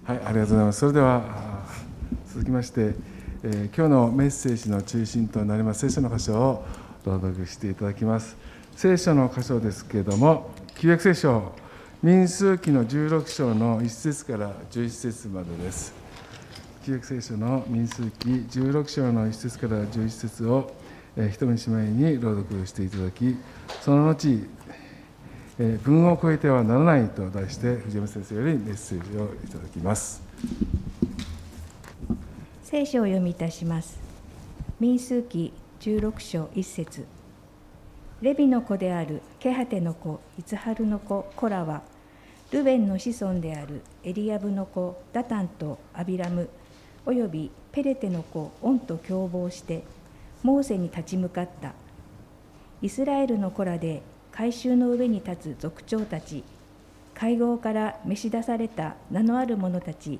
はい、ありがとうございます。それでは続きまして、今日のメッセージの中心となります聖書の箇所を朗読していただきます。聖書の箇所ですけれども、旧約聖書民数記の16章の1節から11節までです。旧約聖書の民数記16章の1節から11節を一目姉妹に朗読していただき、その後文を超えてはならないと題して藤山先生よりメッセージをいただきます。 聖書を読みいたします。民数記16章1節。レビの子であるケハテの子イツハルの子コラはルベンの子孫であるエリアブの子ダタンとアビラムおよびペレテの子オンと共謀してモーセに立ち向かった。イスラエルの子らで改宗の上に立つ族長たち、会合から召し出された名のある者たち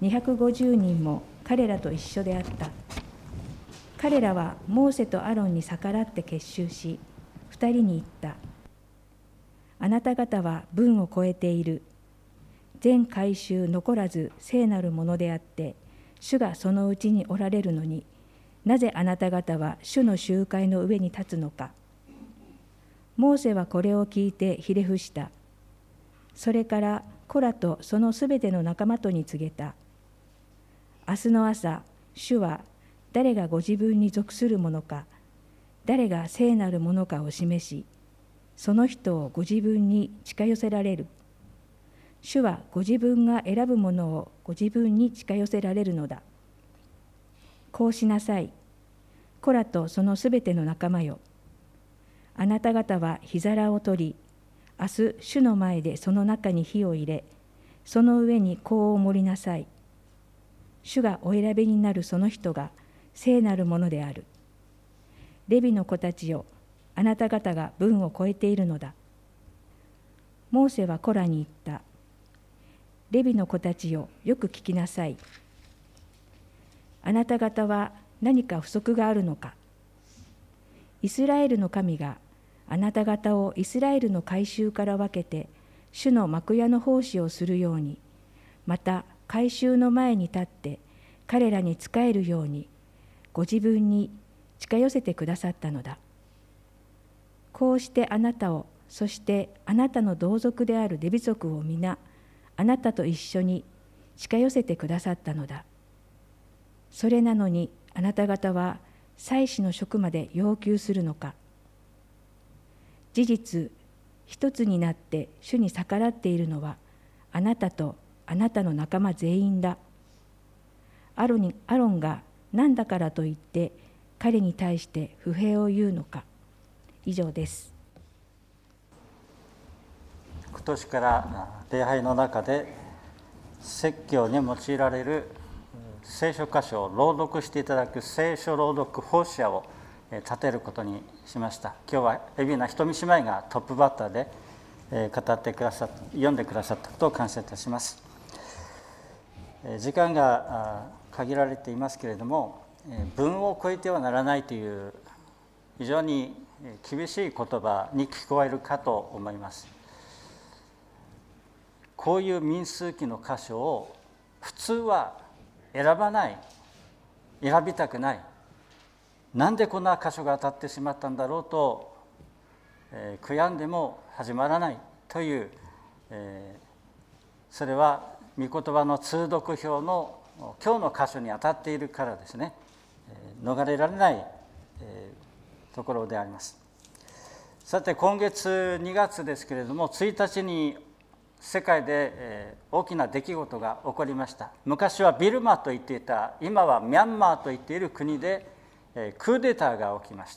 250人も彼らと一緒であった。彼らはモーセとアロンに逆らって結集し、2人に言った。あなた方は分を超えている。全改宗残らず聖なるものであって、主がそのうちにおられるのに、なぜあなた方は主の集会の上に立つのか。モーセはこれを聞いてひれ伏した。それからコラとそのすべての仲間とに告げた。明日の朝、主は誰がご自分に属するものか、誰が聖なるものかを示し、その人をご自分に近寄せられる。主はご自分が選ぶものをご自分に近寄せられるのだ。こうしなさい。コラとそのすべての仲間よ。あなた方は火皿を取り、明日主の前でその中に火を入れ、その上に香を盛りなさい。主がお選びになるその人が聖なるものである。レビの子たちよ、あなた方が分を超えているのだ。モーセはコラに言った。レビの子たちよ、よく聞きなさい。あなた方は何か不足があるのか。イスラエルの神があなた方をイスラエルの改宗から分けて主の幕屋の奉仕をするように、また改宗の前に立って彼らに仕えるようにご自分に近寄せてくださったのだ。こうしてあなたを、そしてあなたの同族であるレビ族を皆あなたと一緒に近寄せてくださったのだ。それなのにあなた方は祭司の職まで要求するのか。事実、一つになって主に逆らっているのはあなたとあなたの仲間全員だ。アロンが何だからと言って彼に対して不平を言うのか。以上です。 今年から礼拝の中で説教に用いられる聖書箇所を朗読していただく聖書朗読奉仕者を立てることにしました。今日は海老名ひとみ姉妹がトップバッターで読んでくださったことを感謝いたします。時間が限られていますけれども、分を超えてはならないという非常に厳しい言葉に聞こえるかと思います。こういう民数記の箇所を普通は選ばない、選びたくない、なんでこんな箇所が当たってしまったんだろうと、悔やんでも始まらないという、それは御言葉の通読表の今日の箇所に当たっているからですね、逃れられない、ところであります。さて今月2月ですけれども、1日に世界で大きな出来事が起こりました。昔はビルマと言っていた、今はミャンマーと言っている国でクーデターが起きました。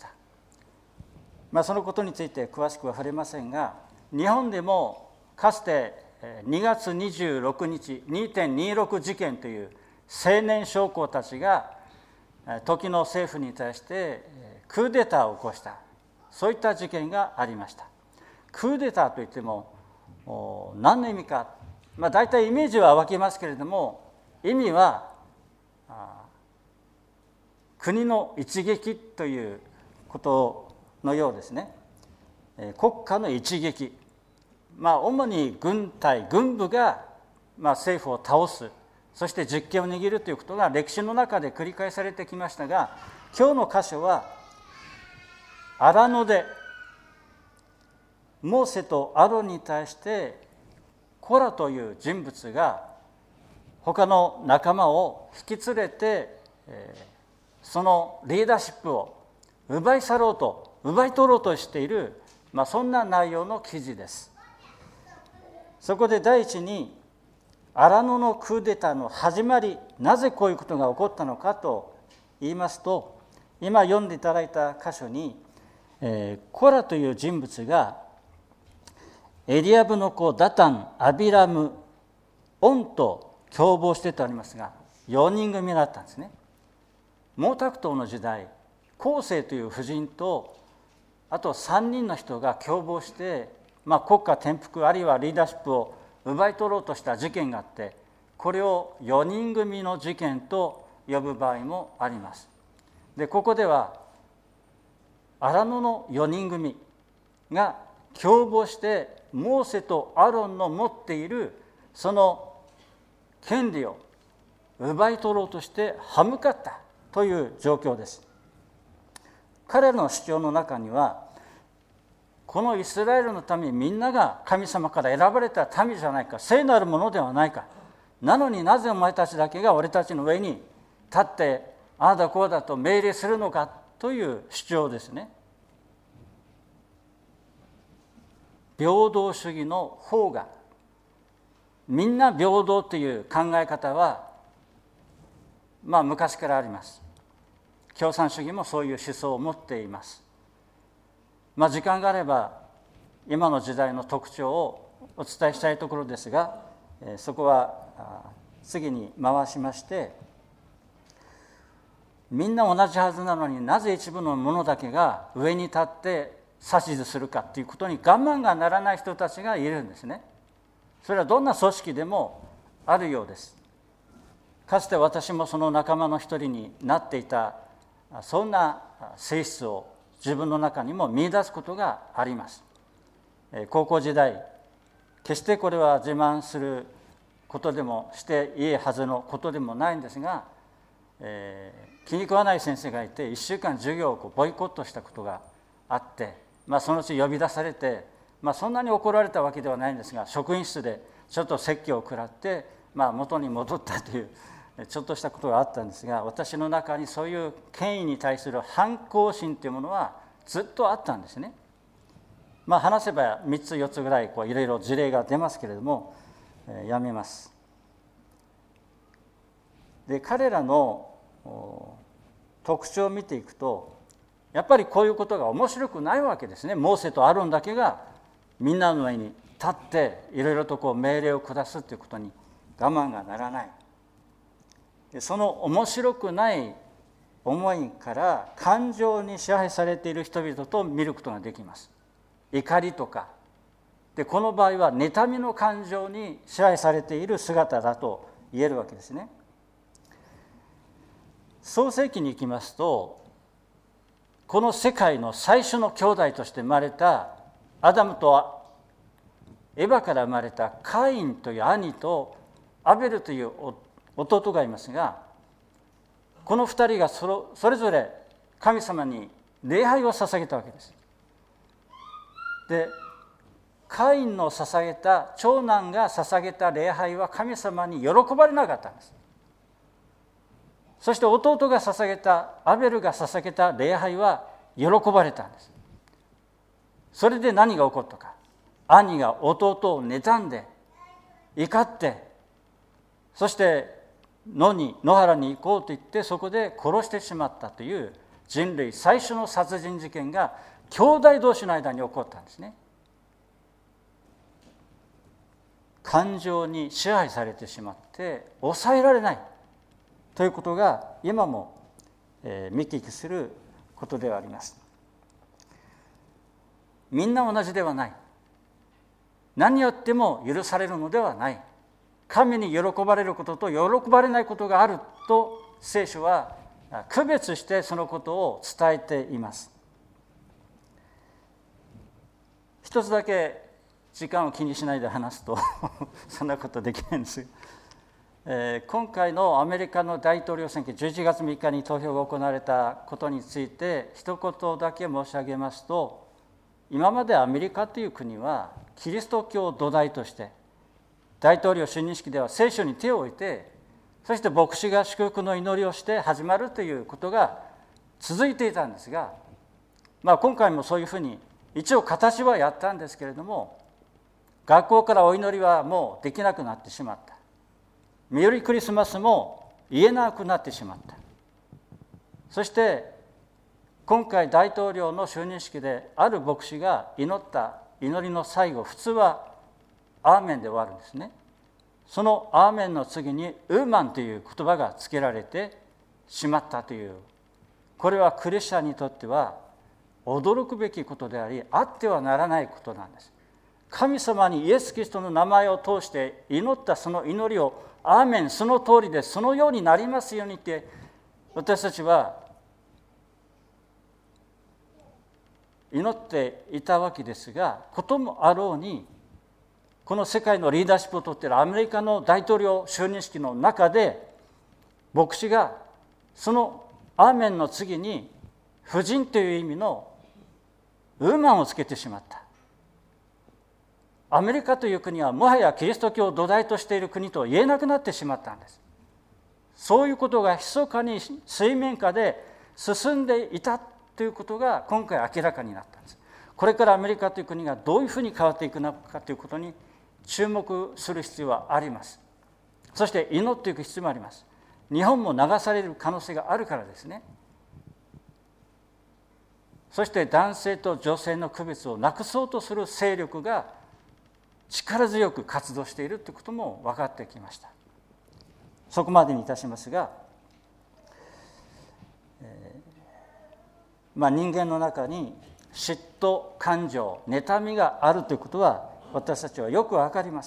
そのことについて詳しくは触れませんが、日本でもかつて2月26日 2.26 事件という青年将校たちが時の政府に対してクーデターを起こした、そういった事件がありました。クーデターといっても何の意味か、大体イメージは湧きますけれども、意味は国の一撃ということのようですね。国家の一撃、主に軍隊軍部が政府を倒す、 そして実権を握るということが歴史の中で繰り返されてきましたが、今日の箇所は荒野でモーセとアロンに対してコラという人物が他の仲間を引き連れて、そのリーダーシップを奪い取ろうとしている、そんな内容の記事です。そこで第一に荒野のクーデターの始まり、なぜこういうことが起こったのかと言いますと、今読んでいただいた箇所に、コラという人物がエリアブの子ダタン、アビラム、オンと共謀してとありますが、4人組だったんですね。毛沢東の時代、後世という夫人とあと3人の人が共謀して、国家転覆あるいはリーダーシップを奪い取ろうとした事件があって、これを4人組の事件と呼ぶ場合もあります。で、ここでは荒野の4人組が共謀してモーセとアロンの持っているその権利を奪い取ろうとして歯向かったという状況です。彼らの主張の中には、このイスラエルの民みんなが神様から選ばれた民じゃないか、聖なるものではないか、なのになぜお前たちだけが俺たちの上に立ってああだこうだと命令するのかという主張ですね。平等主義の方が、みんな平等という考え方は昔からあります。共産主義もそういう思想を持っています。時間があれば今の時代の特徴をお伝えしたいところですが、そこは次に回しまして、みんな同じはずなのになぜ一部の者だけが上に立って指図するかということに我慢がならない人たちがいるんですね。それはどんな組織でもあるようです。かつて私もその仲間の一人になっていた、そんな性質を自分の中にも見出すことがあります。高校時代、決してこれは自慢することでもしていいはずのことでもないんですが、気に食わない先生がいて1週間授業をボイコットしたことがあって、そのうち呼び出されて、そんなに怒られたわけではないんですが、職員室でちょっと説教を食らって、元に戻ったというちょっとしたことがあったんですが、私の中にそういう権威に対する反抗心というものはずっとあったんですね。話せば3つ4つぐらいいろいろ事例が出ますけれども、やめます。で、彼らの特徴を見ていくと、やっぱりこういうことが面白くないわけですね。モーセとアロンだけがみんなの上に立っていろいろと命令を下すということに我慢がならない。その面白くない思いから感情に支配されている人々と見ることができます。怒りとかで、この場合は妬みの感情に支配されている姿だと言えるわけですね。創世記に行きますと、この世界の最初の兄弟として生まれたアダムとエバから生まれたカインという兄とアベルという弟がいますが、この2人がそれぞれ神様に礼拝を捧げたわけです。で、カインの捧げた、長男が捧げた礼拝は神様に喜ばれなかったんです。そして弟が捧げた、アベルが捧げた礼拝は喜ばれたんです。それで何が起こったか、兄が弟を妬んで怒って、そして野原に行こうと言ってそこで殺してしまったという人類最初の殺人事件が兄弟同士の間に起こったんですね。感情に支配されてしまって抑えられないということが今も見聞きすることではあります。みんな同じではない。何やっても許されるのではない。神に喜ばれることと喜ばれないことがあると聖書は区別してそのことを伝えています。一つだけ時間を気にしないで話すとそんなことできないんです。 今回のアメリカの大統領選挙、11月3日に投票が行われたことについて一言だけ申し上げますと、今までアメリカという国はキリスト教を土台として大統領就任式では聖書に手を置いて、そして牧師が祝福の祈りをして始まるということが続いていたんですが、今回もそういうふうに一応形はやったんですけれども、学校からお祈りはもうできなくなってしまった。メリークリスマスも言えなくなってしまった。そして今回大統領の就任式である牧師が祈った祈りの最後、普通はアーメンで終わるんですね。そのアーメンの次にウーマンという言葉が付けられてしまったという、これはクリスチャンにとっては驚くべきことであり、あってはならないことなんです。神様にイエス・キリストの名前を通して祈ったその祈りをアーメン、その通りでそのようになりますようにって私たちは祈っていたわけですが、こともあろうにこの世界のリーダーシップを取っているアメリカの大統領就任式の中で牧師がそのアーメンの次に婦人という意味のウーマンをつけてしまった。アメリカという国はもはやキリスト教を土台としている国と言えなくなってしまったんです。そういうことが密かに水面下で進んでいたということが今回明らかになったんです。これからアメリカという国がどういうふうに変わっていくのかということに注目する必要はあります。そして祈っていく必要もあります。日本も流される可能性があるからですね。そして男性と女性の区別をなくそうとする勢力が力強く活動しているということも分かってきました。そこまでにいたしますが、人間の中に嫉妬、感情、妬みがあるということは私たちはよく分かります。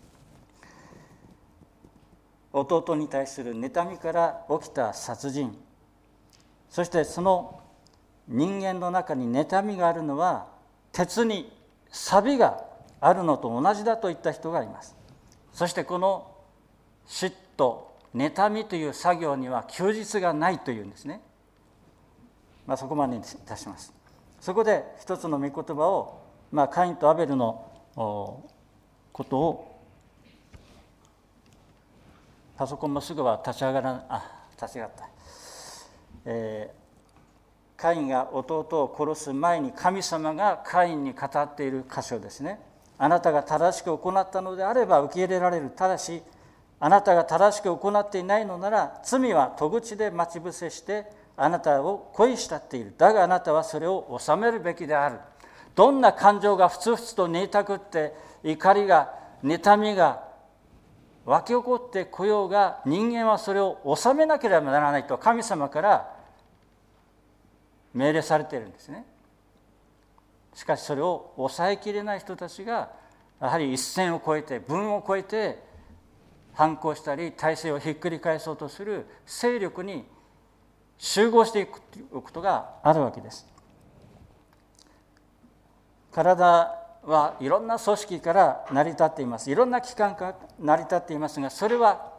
弟に対する妬みから起きた殺人、そしてその人間の中に妬みがあるのは鉄に錆があるのと同じだといった人がいます。そしてこの嫉妬、妬みという作業には休日がないというんですね。そこまでにいたします。そこで一つの御言葉を、カインとアベルのことを、パソコンもすぐは立ち上がら立ち上がった。カインが弟を殺す前に神様がカインに語っている箇所ですね。あなたが正しく行ったのであれば受け入れられる。ただしあなたが正しく行っていないのなら罪は戸口で待ち伏せしてあなたを恋したっている。だがあなたはそれを収めるべきである。どんな感情がふつふつと煮えたくって怒りが妬みが湧き起こってこようが、人間はそれを収めなければならないと神様から命令されているんですね。しかしそれを抑えきれない人たちがやはり一線を越えて分を越えて反抗したり体制をひっくり返そうとする勢力に集合していくということがあるわけです。体はいろんな組織から成り立っています。いろんな機関から成り立っていますが、それは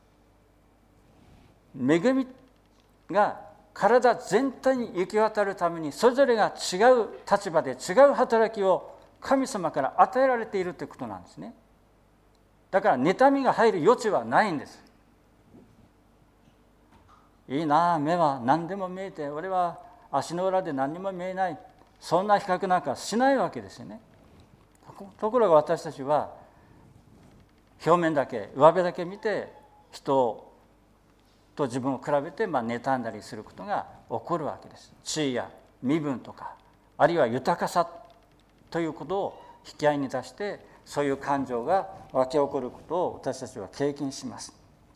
恵みが体全体に行き渡るためにそれぞれが違う立場で違う働きを神様から与えられているということなんですね。だから妬みが入る余地はないんです。いいなあ、目は何でも見えて俺は足の裏で何にも見えない、そんな比較なんかしないわけですよね。ところが私たちは表面だけ上辺だけ見て人と自分を比べて妬んだりすることが起こるわけです。地位や身分とかあるいは豊かさということを引き合いに出してそういう感情が湧き起こることを私たちは経験します。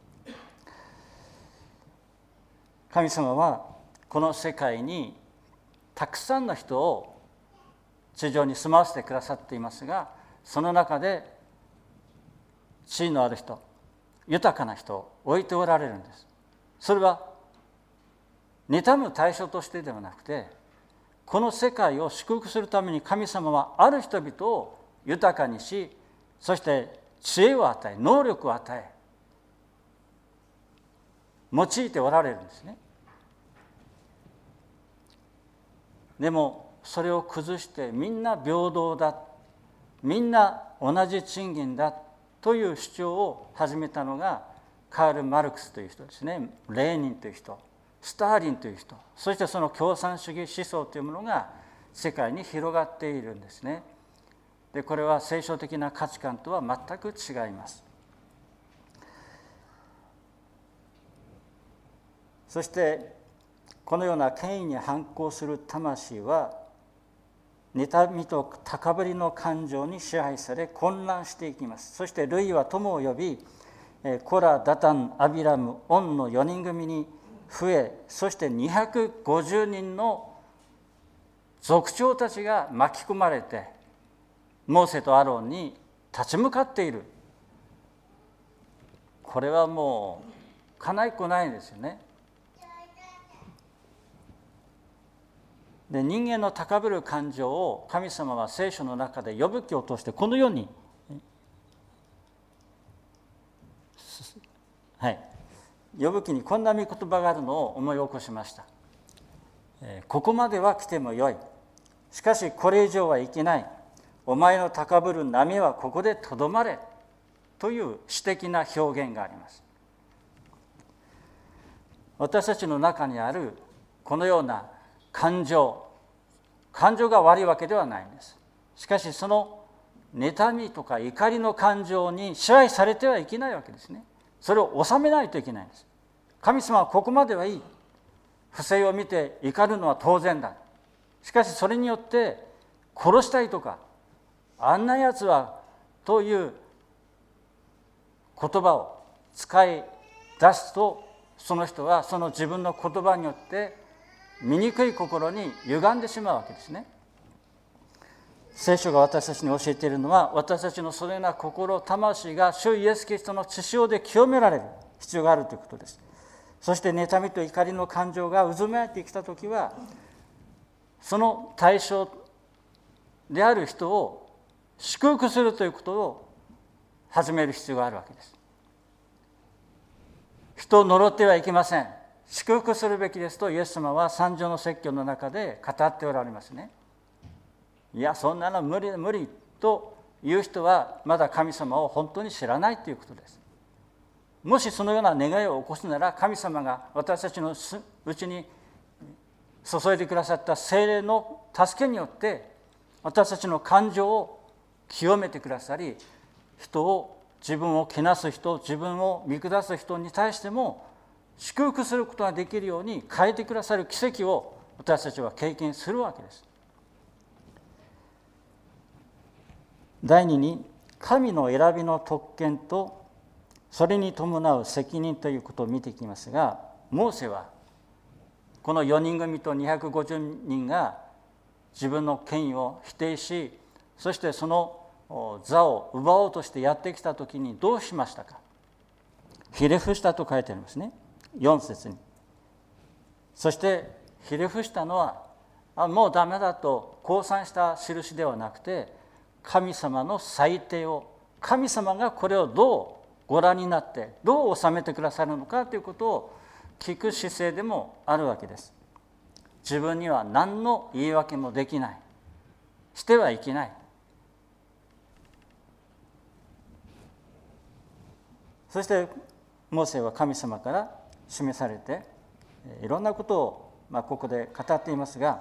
神様はこの世界にたくさんの人を地上に住まわせてくださっていますが、その中で地位のある人、豊かな人を置いておられるんです。それは妬む対象としてではなくて、この世界を祝福するために神様はある人々を豊かにし、そして知恵を与え、能力を与え、 用いておられるんですね。でもそれを崩してみんな平等だ、みんな同じ賃金だという主張を始めたのがカール・マルクスという人ですね。レーニンという人、スターリンという人、そしてその共産主義思想というものが世界に広がっているんですね。でこれは聖書的な価値観とは全く違います。そしてこのような権威に反抗する魂は妬みと高ぶりの感情に支配され混乱していきます。そして類は友を呼び、コラ、ダタン、アビラム、オンの4人組に増え、そして250人の族長たちが巻き込まれてモーセとアロンに立ち向かっている。これはもうかないっこないんですよね。で人間の高ぶる感情を神様は聖書の中で呼ぶ記を通してこのように、呼ぶ記にこんな御言葉があるのを思い起こしました。ここまでは来てもよい。しかしこれ以上はいけない。お前の高ぶる波はここでとどまれ。という詩的な表現があります。私たちの中にあるこのような感情が悪いわけではないんです。しかしその妬みとか怒りの感情に支配されてはいけないわけですね。それを収めないといけないんです。神様はここまではいい。不正を見て怒るのは当然だ。しかしそれによって殺したいとか、あんなやつはという言葉を使い出すと、その人はその自分の言葉によって醜い心に歪んでしまうわけですね。聖書が私たちに教えているのは、私たちのそのような心、魂が主イエス・キリストの血潮で清められる必要があるということです。そして妬みと怒りの感情が渦巻いてきたときは、その対象である人を祝福するということを始める必要があるわけです。人を呪ってはいけません。祝福するべきですとイエス様は三条の説教の中で語っておられますね。いや、そんなの無理無理という人はまだ神様を本当に知らないということです。もしそのような願いを起こすなら、神様が私たちのうちに注いでくださった聖霊の助けによって私たちの感情を清めてくださり、自分をけなす人、自分を見下す人に対しても祝福することができるように変えてくださる奇跡を私たちは経験するわけです。第2に、神の選びの特権とそれに伴う責任ということを見ていきますが、モーセはこの4人組と250人が自分の権威を否定し、そしてその座を奪おうとしてやってきたときにどうしましたか。ひれ伏したと書いてありますね、4節に。そしてひれ伏したのはもうダメだと降参した印ではなくて、神様の裁定を、神様がこれをどうご覧になってどう収めてくださるのかということを聞く姿勢でもあるわけです。自分には何の言い訳もできない、してはいけない。そしてモーセは神様から示されて、いろんなことをここで語っていますが、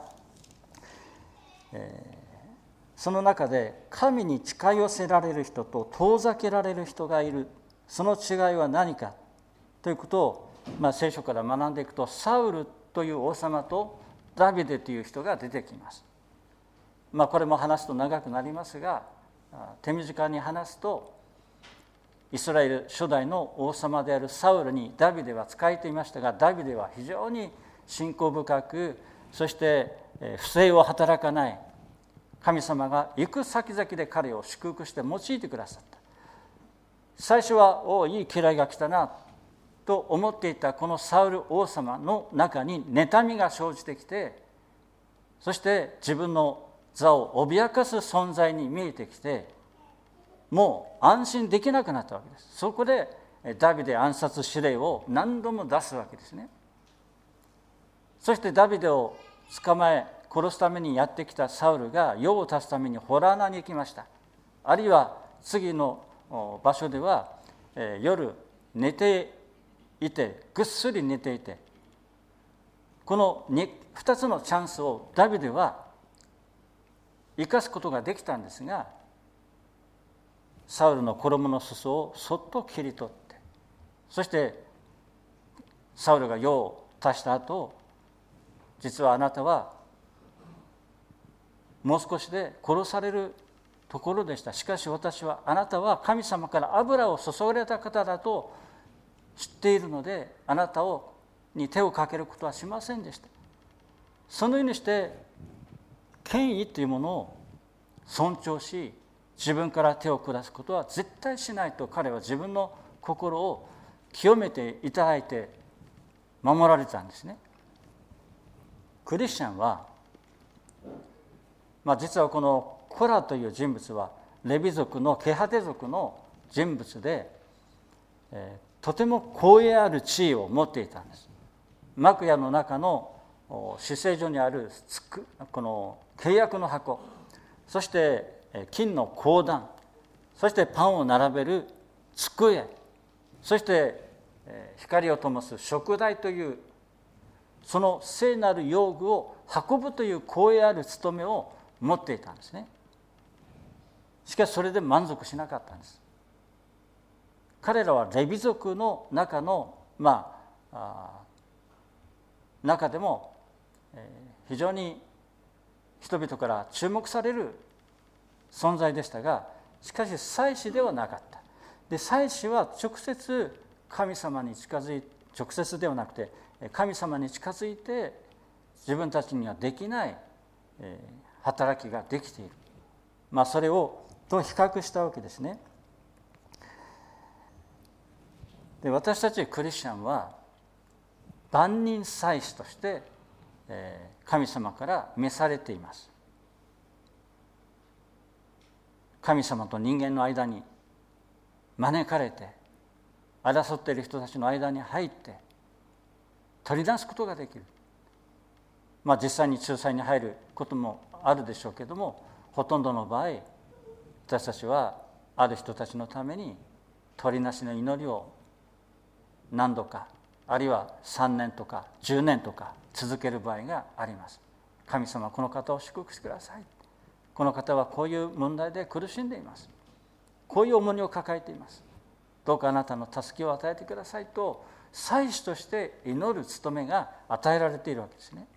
その中で神に近寄せられる人と遠ざけられる人がいる。その違いは何かということを、聖書から学んでいくと、サウルという王様とダビデという人が出てきます。これも話すと長くなりますが、手短に話すと、イスラエル初代の王様であるサウルにダビデは仕えていましたが、ダビデは非常に信仰深く、そして不正を働かない、神様が行く先々で彼を祝福して用いてくださった。最初はいい家来が来たなと思っていたこのサウル王様の中に妬みが生じてきて、そして自分の座を脅かす存在に見えてきて、もう安心できなくなったわけです。そこでダビデ暗殺指令を何度も出すわけですね。そしてダビデを捕まえ殺すためにやってきたサウルが用を足すために洞穴に行きました。あるいは次の場所では夜寝ていて、ぐっすり寝ていて、この 2つのチャンスをダビデは生かすことができたんですが、サウルの衣の裾をそっと切り取って、そしてサウルが用を足した後、実はあなたはもう少しで殺されるところでした。しかし私はあなたは神様から油を注がれた方だと知っているので、あなたに手をかけることはしませんでした。そのようにして権威というものを尊重し、自分から手を下すことは絶対しないと彼は自分の心を清めていただいて守られたんですね。クリスチャンは、実はこのコラという人物はレビ族のケハテ族の人物で、とても光栄ある地位を持っていたんです。幕屋の中の至聖所にあるこの契約の箱、そして金の香壇、そしてパンを並べる机、そして光を灯す燭台というその聖なる用具を運ぶという光栄ある務めを持っていたんですね。しかしそれで満足しなかったんです。彼らはレビ族の中の中でも非常に人々から注目される存在でしたが、しかし祭司ではなかった。で、祭司は直接神様に近づいて、直接ではなくて神様に近づいて自分たちにはできない働きができている。それと比較したわけですね。で、私たちクリスチャンは万人祭司として神様から召されています。神様と人間の間に招かれて、争っている人たちの間に入って取り出すことができる。実際に仲裁に入ることもあるでしょうけども、ほとんどの場合私たちはある人たちのために取りなしの祈りを何度か、あるいは3年とか10年とか続ける場合があります。神様、この方を祝福してください。この方はこういう問題で苦しんでいます。こういう重荷を抱えています。どうかあなたの助けを与えてくださいと、祭司として祈る務めが与えられているわけですね。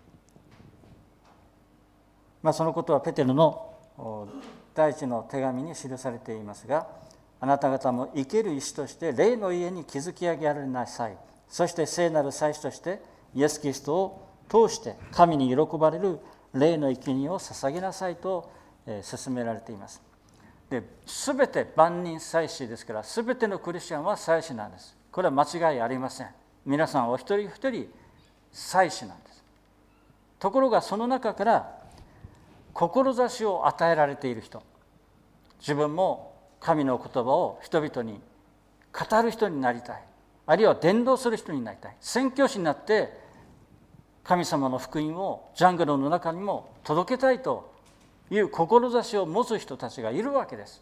そのことはペテロの第一の手紙に記されていますが、あなた方も生ける石として霊の家に築き上げられなさい。そして聖なる祭司としてイエス・キリストを通して神に喜ばれる霊の生贄を捧げなさいと勧められています。すべて万人祭司ですから、すべてのクリスチャンは祭司なんです。これは間違いありません。皆さんお一人一人祭司なんです。ところがその中から志を与えられている人、自分も神の言葉を人々に語る人になりたい、あるいは伝道する人になりたい、宣教師になって神様の福音をジャングルの中にも届けたいという志を持つ人たちがいるわけです。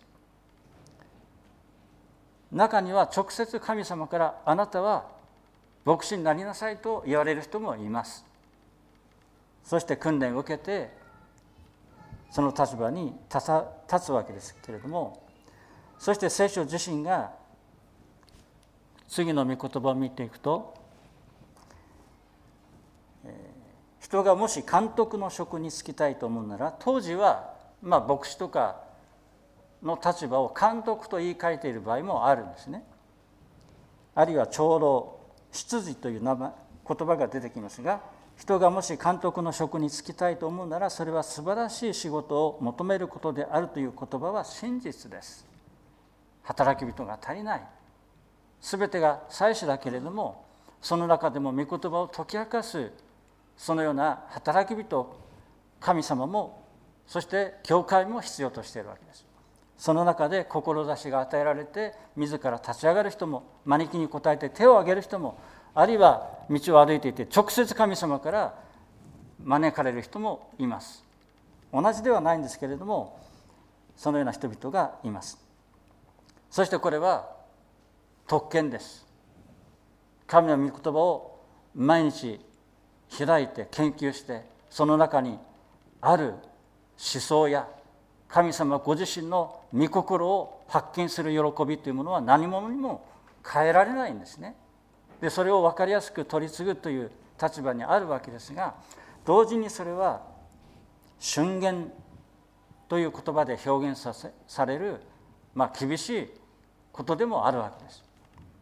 中には直接神様からあなたは牧師になりなさいと言われる人もいます。そして訓練を受けてその立場に立つわけですけれども、そして聖書自身が次の御言葉を見ていくと、人がもし監督の職に就きたいと思うなら、当時は牧師とかの立場を監督と言い換えている場合もあるんですね。あるいは長老、執事という言葉が出てきますが、人がもし監督の職に就きたいと思うなら、それは素晴らしい仕事を求めることであるという言葉は真実です。働き人が足りない、すべてが祭司だけれども、その中でも御言葉を解き明かすそのような働き人、神様もそして教会も必要としているわけです。 その中で志が与えられて自ら立ち上がる人も、招きに応えて手を挙げる人も、あるいは道を歩いていて直接神様から招かれる人もいます。同じではないんですけれども、そのような人々がいます。そしてこれは特権です。神の御言葉を毎日開いて研究して、その中にある思想や神様ご自身の御心を発見する喜びというものは何者にも変えられないんですね。でそれを分かりやすく取り継ぐという立場にあるわけですが、同時にそれは峻厳という言葉で表現される、厳しいことでもあるわけです。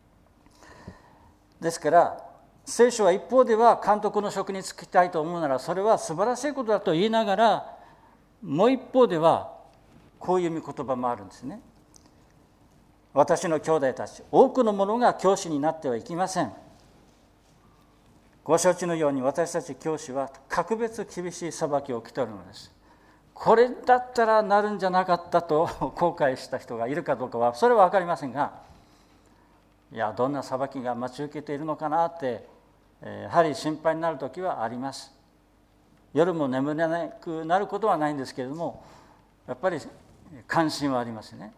ですから聖書は一方では監督の職に就きたいと思うならそれは素晴らしいことだと言いながら、もう一方ではこういう御言葉もあるんですね。私の兄弟たち、多くの者が教師になってはいけません。ご承知のように私たち教師は格別厳しい裁きを受け取るのです。これだったらなるんじゃなかったと後悔した人がいるかどうかはそれは分かりませんが、いやどんな裁きが待ち受けているのかなってやはり心配になる時はあります。夜も眠れなくなることはないんですけれども、やっぱり関心はありますね。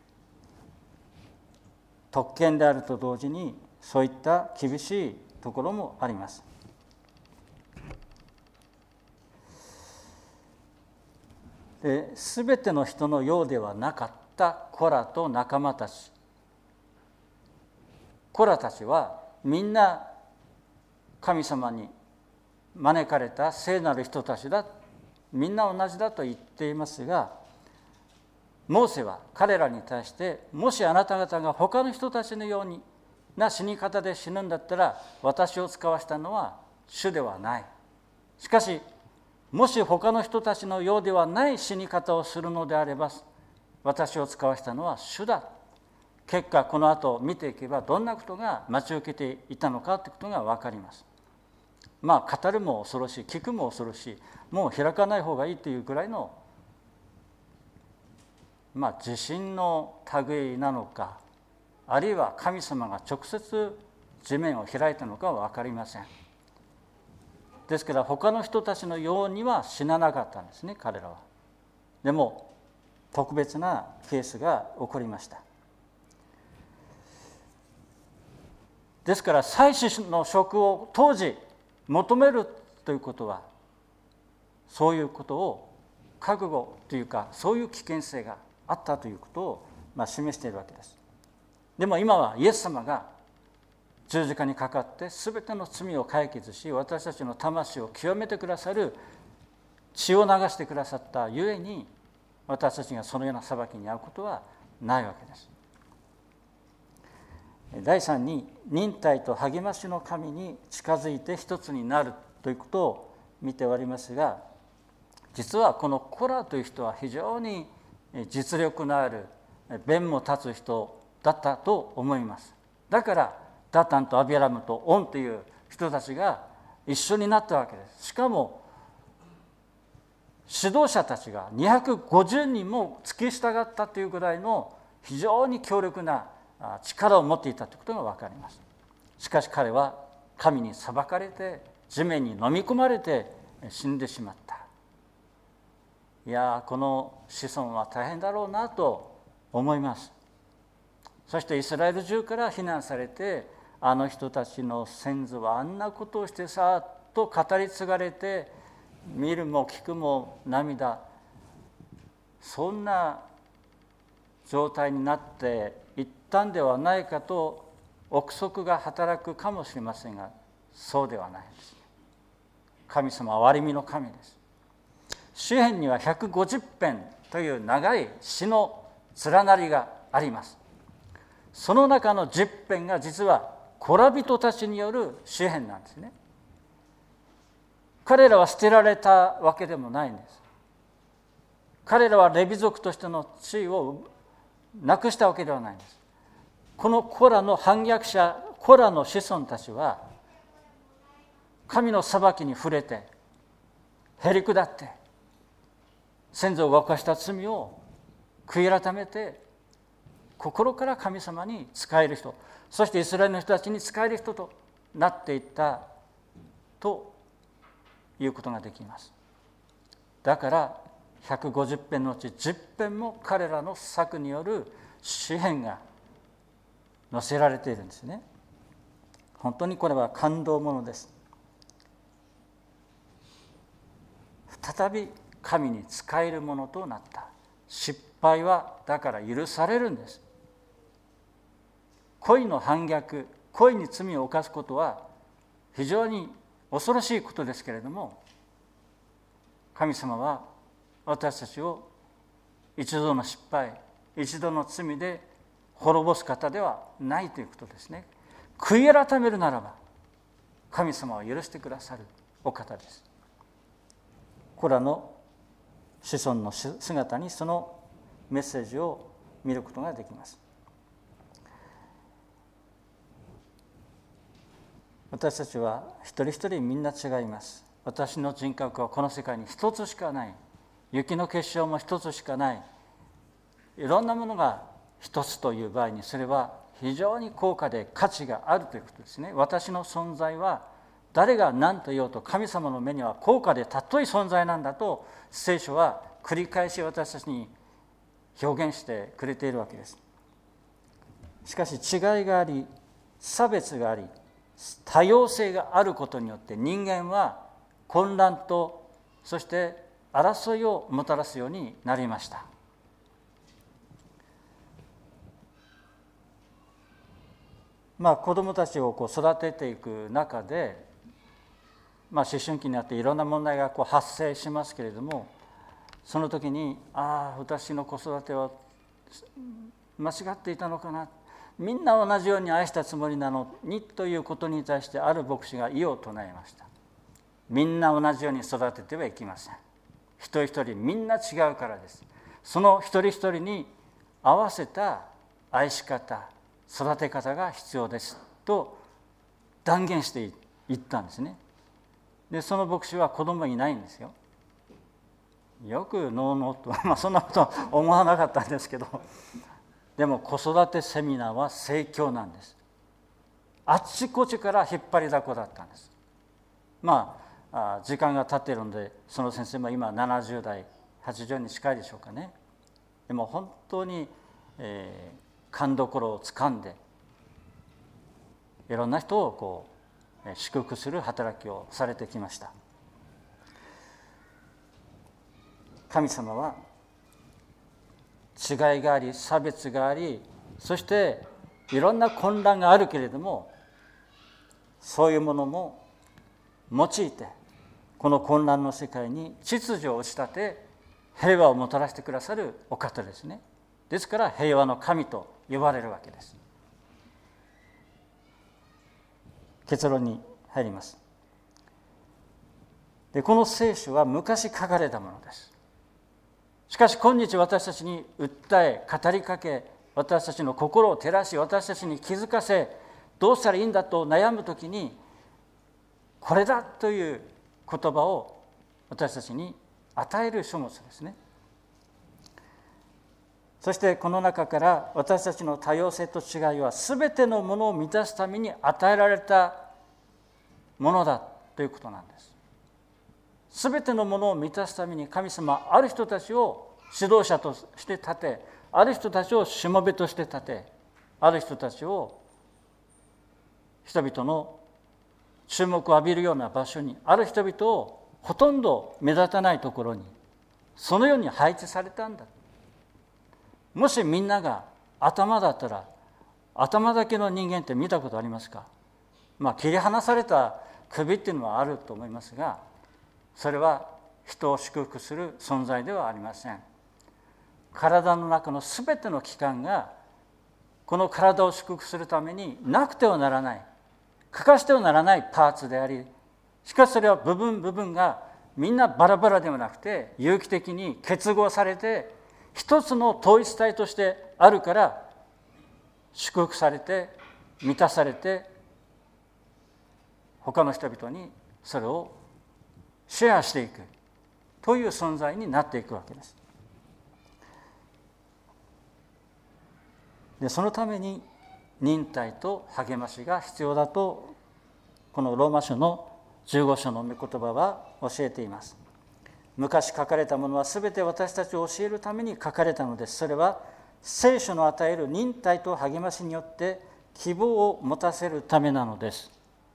特権であると同時にそういった厳しいところもあります。すべての人のようではなかったコラと仲間たち。コラたちはみんな神様に招かれた聖なる人たちだ、みんな同じだと言っていますが、モーセは彼らに対して、もしあなた方が他の人たちのような死に方で死ぬんだったら、私を使わしたのは主ではない。しかしもし他の人たちのようではない死に方をするのであれば、私を使わしたのは主だ。結果この後見ていけばどんなことが待ち受けていたのかということが分かります。語るも恐ろしい、聞くも恐ろしい、もう開かない方がいいというぐらいの自信の類なのか、あるいは神様が直接地面を開いたのかは分かりません。ですから他の人たちのようには死ななかったんですね、彼らは。でも特別なケースが起こりました。ですから祭司の職を当時求めるということは、そういうことを覚悟というか、そういう危険性があったということを示しているわけです。でも今はイエス様が十字架にかかって全ての罪を解決し、私たちの魂を清めてくださる血を流してくださったゆえに、私たちがそのような裁きに遭うことはないわけです。第3に、忍耐と励ましの神に近づいて一つになるということを見ておりますが、実はこのコラという人は非常に実力のある弁も立つ人だったと思います。だからダタンとアビアラムとオンという人たちが一緒になったわけです。しかも指導者たちが250人も付き従ったというぐらいの非常に強力な力を持っていたということが分かります。しかし彼は神に裁かれて地面に飲み込まれて死んでしまった。いやこの子孫は大変だろうなと思います。そしてイスラエル中から非難されて、あの人たちの先祖はあんなことをしてさと語り継がれて、見るも聞くも涙、そんな状態になっていったんではないかと憶測が働くかもしれませんが、そうではないです。神様は憐れみの神です。詩編には150編という長い詩の連なりがあります。その中の10編が実はコラ人たちによる詩編なんですね。彼らは捨てられたわけでもないんです。彼らはレビ族としての地位をなくしたわけではないんです。このコラの反逆者、コラの子孫たちは神の裁きに触れてへりくだって先祖を犯した罪を悔い改めて心から神様に仕える人、そしてイスラエルの人たちに仕える人となっていったということができます。だから150編のうち10編も彼らの策による詩篇が載せられているんですね。本当にこれは感動ものです。再び神に仕えるものとなった。失敗はだから許されるんです。恋の反逆、恋に罪を犯すことは非常に恐ろしいことですけれども、神様は私たちを一度の失敗、一度の罪で滅ぼす方ではないということですね。悔い改めるならば神様は許してくださるお方です。コラの子孫の姿にそのメッセージを見ることができます。私たちは一人一人みんな違います。私の人格はこの世界に一つしかない。雪の結晶も一つしかない。いろんなものが一つという場合にそれは非常に高価で価値があるということですね。私の存在は誰が何と言おうと神様の目には高価で尊い存在なんだと聖書は繰り返し私たちに表現してくれているわけです。しかし違いがあり、差別があり、多様性があることによって人間は混乱とそして争いをもたらすようになりました。子どもたちを育てていく中で、思春期になっていろんな問題が発生しますけれども、その時に私の子育ては間違っていたのかな、みんな同じように愛したつもりなのにということに対してある牧師が異を唱えました。みんな同じように育ててはいけません。一人一人みんな違うからです。その一人一人に合わせた愛し方、育て方が必要ですと断言していったんですね。でその牧師は子供いないんですよ。よくのうのうと、そんなことは思わなかったんですけど、でも子育てセミナーは盛況なんです。あっちこっちから引っ張りだこだったんです。時間が経っているのでその先生も今70代80に近いでしょうかね。でも本当に、勘どころをつかんでいろんな人を祝福する働きをされてきました。神様は違いがあり、差別があり、そしていろんな混乱があるけれども、そういうものも用いてこの混乱の世界に秩序を打ち立て平和をもたらしてくださるお方ですね。ですから平和の神と呼ばれるわけです。結論に入ります。でこの聖書は昔書かれたものです。しかし今日私たちに訴え語りかけ、私たちの心を照らし、私たちに気づかせ、どうしたらいいんだと悩むときにこれだという言葉を私たちに与える書物ですね。そしてこの中から私たちの多様性と違いは全てのものを満たすために与えられたものだということなんです。全てのものを満たすために神様はある人たちを指導者として立て、ある人たちをしもべとして立て、ある人たちを人々の注目を浴びるような場所に、ある人々をほとんど目立たないところにそのように配置されたんだ。もしみんなが頭だったら、頭だけの人間って見たことありますか？切り離された首っていうのはあると思いますが、それは人を祝福する存在ではありません。体の中のすべての器官がこの体を祝福するためになくてはならない、欠かしてはならないパーツであり、しかしそれは部分部分がみんなバラバラではなくて有機的に結合されて一つの統一体としてあるから祝福されて満たされて、他の人々にそれをシェアしていくという存在になっていくわけです。 でそのために忍耐と励ましが必要だと、このローマ書の15章の御言葉は教えています。昔書かれたものはすべて私たちを教えるために書かれたのです。それは聖書の与える忍耐と励ましによって希望を持たせるためなのです。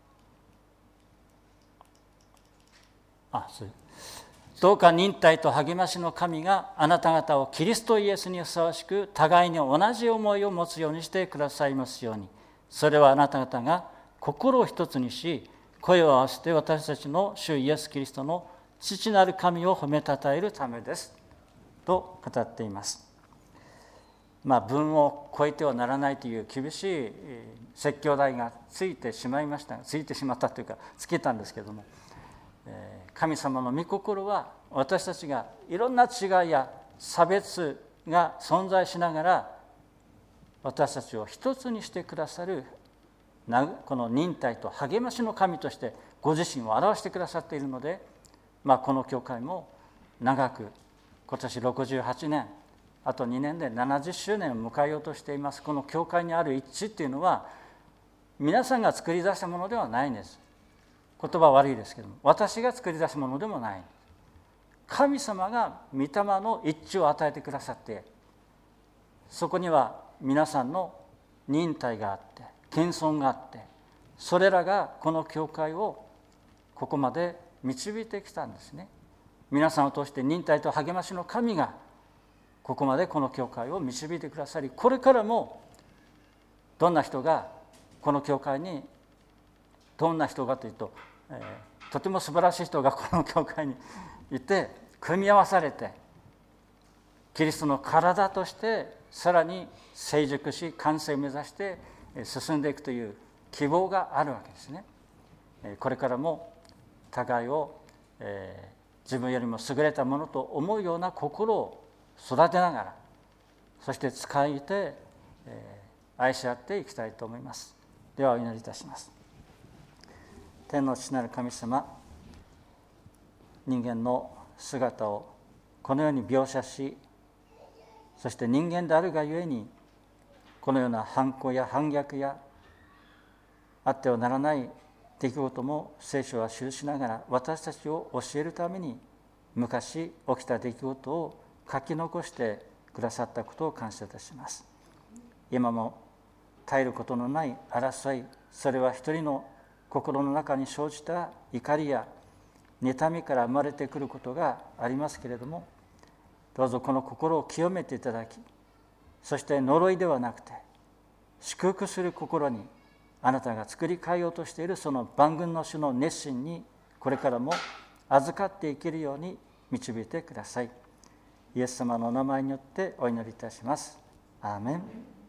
どうか忍耐と励ましの神があなた方をキリストイエスにふさわしく互いに同じ思いを持つようにしてくださいますように。それはあなた方が心を一つにし、声を合わせて私たちの主イエス・キリストの父なる神を褒めたたえるためですと語っています。文を超えてはならないという厳しい説教題がついてしまったというかつけたんですけれども、神様の御心は私たちがいろんな違いや差別が存在しながら私たちを一つにしてくださるこの忍耐と励ましの神としてご自身を表してくださっているので、この教会も長く今年68年あと2年で70周年を迎えようとしています。この教会にある一致っていうのは皆さんが作り出したものではないんです。言葉は悪いですけども、私が作り出したものでもない。神様が御霊の一致を与えてくださって、そこには皆さんの忍耐があって謙遜があって、それらがこの教会をここまで導いてきたんですね。皆さんを通して忍耐と励ましの神がここまでこの教会を導いてくださり、これからもどんな人がこの教会に、どんな人がというと、とても素晴らしい人がこの教会にいて組み合わされてキリストの体としてさらに成熟し完成を目指して進んでいくという希望があるわけですね。これからも互いを自分よりも優れたものと思うような心を育てながら、そして使いて愛し合っていきたいと思います。ではお祈りいたします。天の父なる神様、人間の姿をこのように描写し、そして人間であるがゆえにこのような反抗や反逆やあってはならない出来事も聖書は記しながら私たちを教えるために昔起きた出来事を書き残してくださったことを感謝いたします。今も絶えることのない争い、それは一人の心の中に生じた怒りや妬みから生まれてくることがありますけれども、どうぞこの心を清めていただき、そして呪いではなくて祝福する心にあなたが作り変えようとしているその万軍の主の熱心にこれからも預かっていけるように導いてください。イエス様のお名前によってお祈りいたします。アーメン。